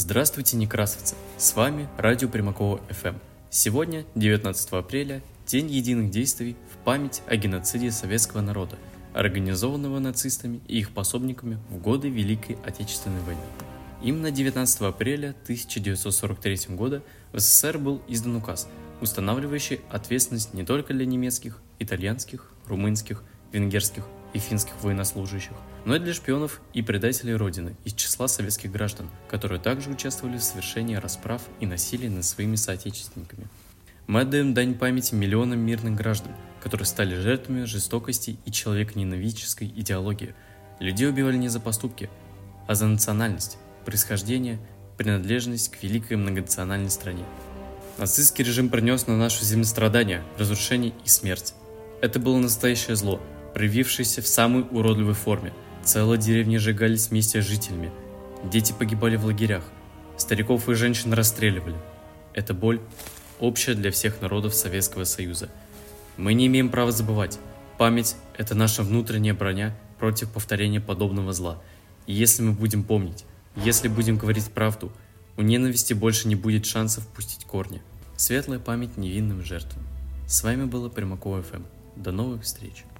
Здравствуйте, некрасовцы! С вами радио Примакова ФМ. Сегодня, 19 апреля, День единых действий в память о геноциде советского народа, организованного нацистами и их пособниками в годы Великой Отечественной войны. Именно 19 апреля 1943 года в СССР был издан указ, устанавливающий ответственность не только для немецких, итальянских, румынских, венгерских и финских военнослужащих, но и для шпионов и предателей Родины из числа советских граждан, которые также участвовали в совершении расправ и насилия над своими соотечественниками. Мы отдаем дань памяти миллионам мирных граждан, которые стали жертвами жестокости и человеконенавистнической идеологии. Людей убивали не за поступки, а за национальность, происхождение, принадлежность к великой многонациональной стране. Нацистский режим принес на нашу землю страдания, разрушение и смерть. Это было настоящее зло, проявившееся в самой уродливой форме. Целые деревни сжигались вместе с жителями. Дети погибали в лагерях. Стариков и женщин расстреливали. Эта боль общая для всех народов Советского Союза. Мы не имеем права забывать. Память – это наша внутренняя броня против повторения подобного зла. И если мы будем помнить, если будем говорить правду, у ненависти больше не будет шансов пустить корни. Светлая память невинным жертвам. С вами было Примакова ФМ. До новых встреч!